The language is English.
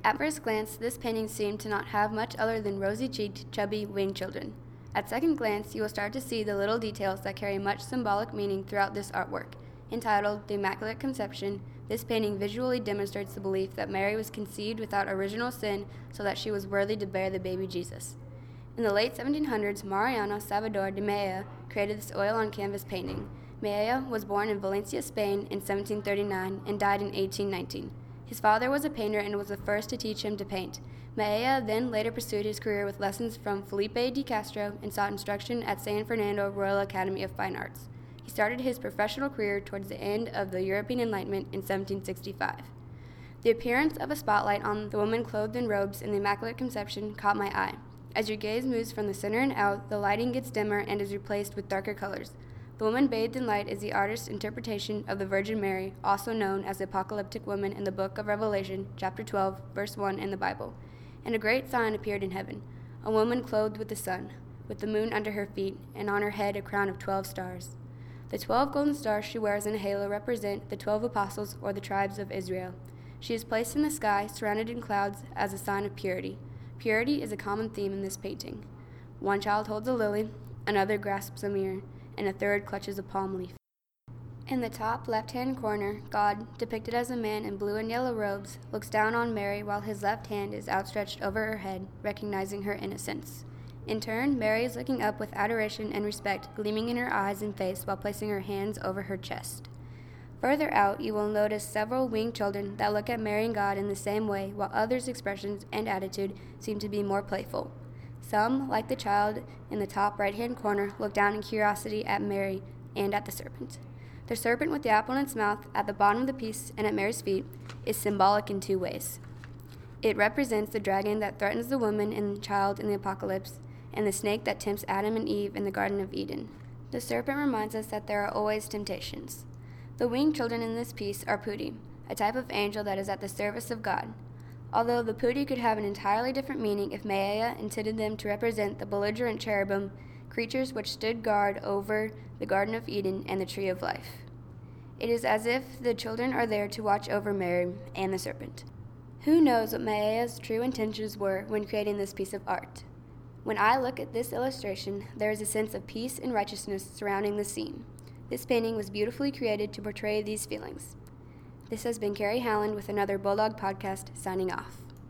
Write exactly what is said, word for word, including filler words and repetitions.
At first glance, this painting seemed to not have much other than rosy-cheeked, chubby, winged children. At second glance, you will start to see the little details that carry much symbolic meaning throughout this artwork. Entitled The Immaculate Conception, this painting visually demonstrates the belief that Mary was conceived without original sin so that she was worthy to bear the baby Jesus. In the late seventeen hundreds, Mariano Salvador de Mella created this oil-on-canvas painting. Mella was born in Valencia, Spain in seventeen thirty-nine and died in eighteen nineteen. His father was a painter and was the first to teach him to paint. Mella then later pursued his career with lessons from Felipe de Castro and sought instruction at San Fernando Royal Academy of Fine Arts. He started his professional career towards the end of the European Enlightenment in seventeen sixty-five. The appearance of a spotlight on the woman clothed in robes in the Immaculate Conception caught my eye. As your gaze moves from the center and out, the lighting gets dimmer and is replaced with darker colors. The woman bathed in light is the artist's interpretation of the Virgin Mary, also known as the apocalyptic woman in the book of Revelation, chapter twelve, verse one in the Bible. And a great sign appeared in heaven, a woman clothed with the sun, with the moon under her feet, and on her head a crown of twelve stars. The twelve golden stars she wears in a halo represent the twelve apostles or the tribes of Israel. She is placed in the sky, surrounded in clouds, as a sign of purity. Purity is a common theme in this painting. One child holds a lily, another grasps a mirror, and a third clutches a palm leaf. In the top left-hand corner, God, depicted as a man in blue and yellow robes, looks down on Mary while his left hand is outstretched over her head, recognizing her innocence. In turn, Mary is looking up with adoration and respect gleaming in her eyes and face while placing her hands over her chest. Further out, you will notice several winged children that look at Mary and God in the same way, while others' expressions and attitude seem to be more playful. Some, like the child in the top right-hand corner, look down in curiosity at Mary and at the serpent. The serpent with the apple in its mouth at the bottom of the piece and at Mary's feet is symbolic in two ways. It represents the dragon that threatens the woman and child in the apocalypse, and the snake that tempts Adam and Eve in the Garden of Eden. The serpent reminds us that there are always temptations. The winged children in this piece are putti, a type of angel that is at the service of God. Although the putti could have an entirely different meaning if Maya intended them to represent the belligerent cherubim, creatures which stood guard over the Garden of Eden and the Tree of Life. It is as if the children are there to watch over Mary and the serpent. Who knows what Maya's true intentions were when creating this piece of art? When I look at this illustration, there is a sense of peace and righteousness surrounding the scene. This painting was beautifully created to portray these feelings. This has been Carrie Howland with another Bulldog Podcast, signing off.